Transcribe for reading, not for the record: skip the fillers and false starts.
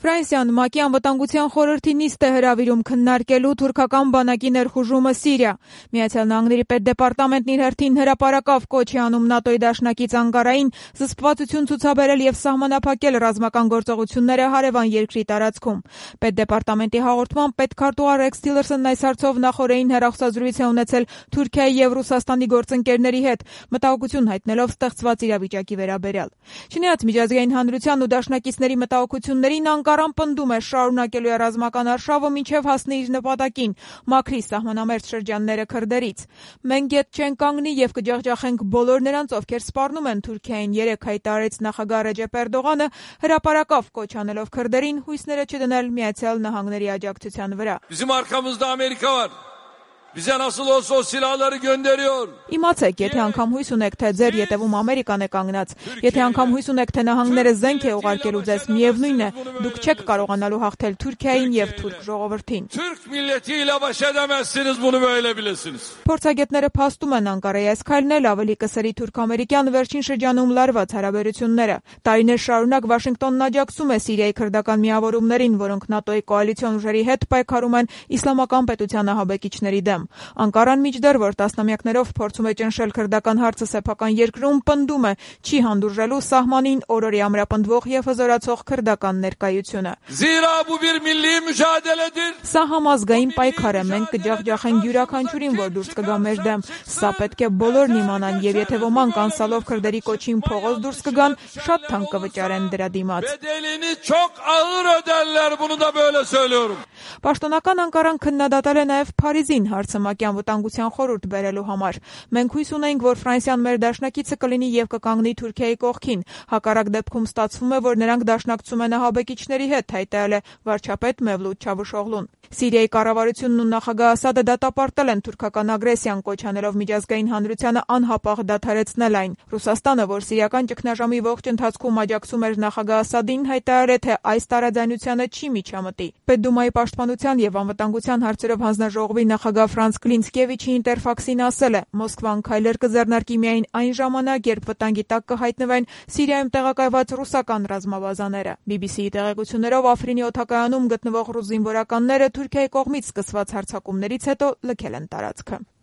Ֆրանսիան ՄԱԿ-ի անվտանգության խորհրդի նիստ է հրավիրում քննարկելու թուրքական բանակի ներխուժումը Սիրիա։ Միացյալ Նահանգների պետդեպարտամենտն իր հերթին հրապարակավ կոչ է անում ՆԱՏՕ-ի դաշնակից Անկարային զսպվածություն ցուցաբերել եւ սահմանափակել ռազմական գործողությունները հարևան երկրի տարածքում։ Պետդեպարտամենտի հաղորդմամբ պետքարտուղար Ռեքս Թիլերսոնն այս հարցով նախօրեին հեռախոսազրույց է ունեցել Թուրքիայի եւ Ռուսաստանի գործընկերների հետ, մտահոգություն հայտնելով ստեղծված իրավիճակի վերաբերյալ։ Չնայած միջազգային հանրության ու դաշնակիցների մտահոգություններին Անկարան պնդում է շարունակելու է ռազմական արշավը մինչև հասնի իր նպատակին՝ մաքրի սահմանամերձ շրջանները քրդերից։ Մենք ետ չենք կանգնի եւ կջախջախենք բոլոր նրանց, ովքեր սպառնում են Թուրքիային, երեկ հայտարարեց նախագահ Ռեջեփ Էրդողանը, հրապարակավ կոչ անելով քրդերին հույսները չդնել Միացյալ Նահանգների աջակցության վրա։ Bizim arkamızda Amerika var. Bize nasıl olsa o silahları gönderiyor. Իմացեք, եթե անգամ հույս ունեք, թե ձեր ետևում Ամերիկան է կանգնած, եթե անգամ հույս ունեք, թե նահանգները զենք է ուղարկելու ձեզ, միևնույն է, դուք չեք կարողանալու հաղթել Թուրքիային եւ թուրք ժողովրդին։ Türk milletiyle baş edemezsiniz, bunu böyle bilesiniz. Փորձագետները փաստում են Անկարայի այս քայլն էլ ավելի կսերի թուրք-ամերիկյան վերջին շրջանում լարված հարաբերությունները։ Տարիներ շարունակ Վաշինգտոնն աջակցում է Սիրիայի քրդական միավորումներին, որոնք ՆԱՏՕ-ի կոալիցիոն ուժերի հետ պայքարում են իսլամական պետության ահաբեկիչների դեմ։ Անկարան մինչդեռ, որ տասնամյակներով փորձում է ճնշել քրդական հարցը սեփական երկրում, պնդում է չի հանդուրժելու սահմանին օրորի ամրապնդվող եւ հզորացող քրդական ներկայությունը։ Zira bu bir milli mücadeledir. Սա համազգային պայքար է, մենք կջախջախենք յուրաքանչյուրին, որ դուրս կգա մեր դեմ։ Սա պետք է բոլորն իմանան եւ եթե ոմանք անսալով քրդերի կոչին փողոց դուրս կգան, շատ թանկ կվճարեն դրա դիմաց։ Bedelini çok ağır öderler, bunu da böyle söylüyorum. Պաշտոնական Անկարան քննադատել է նաև Փարիզին հարցը ՄԱԿ-ի անվտանգության խորհուրդ բերելու համար։ Մենք հույս ունենք, որ Ֆրանսիան մեր դաշնակիցը կլինի եւ կկանգնի Թուրքիայի կողքին։ Հակառակ դեպքում ստացվում է, որ նրանք դաշնակցում են ահաբեկիչների հետ, հայտարարել է վարչապետ Մևլութ Չավուշօղլուն։ Սիրիայի կառավարությունն ու նախագահ Ասադը դատապարտել են թուրքական ագրեսիան, կոչ անելով միջազգային հանրությանը անհապաղ դադարեցնել այն։ Ռուսաստանը, որ սիրիական ճգնաժամի ողջ ընթացքում աջակցում էր նախագահ Ասադին, հայտարարել է, թե այս տարաձայնությանը չի միջամտի։ Պետդումայի պաշտպանության եւ անվտանգության հարցերով հանձնաժողովի նախագահ Ֆրանց Կլինցկևիչի Ինտերֆաքսին ասել է. Մոսկվան քայլեր կձեռնարկի միայն այն ժամանակ, երբ վտանգի տակ կհայտնվեն Սիրիայում տեղակայված ռուսական ռազմաբազաները։ BBC-ի տեղեկություններով Աֆրինի օդակայանում գտնվող ռուս զինվորականները Թուրքիայի կողմից սկսված հարձակումներից հետո լքել են տարածքը։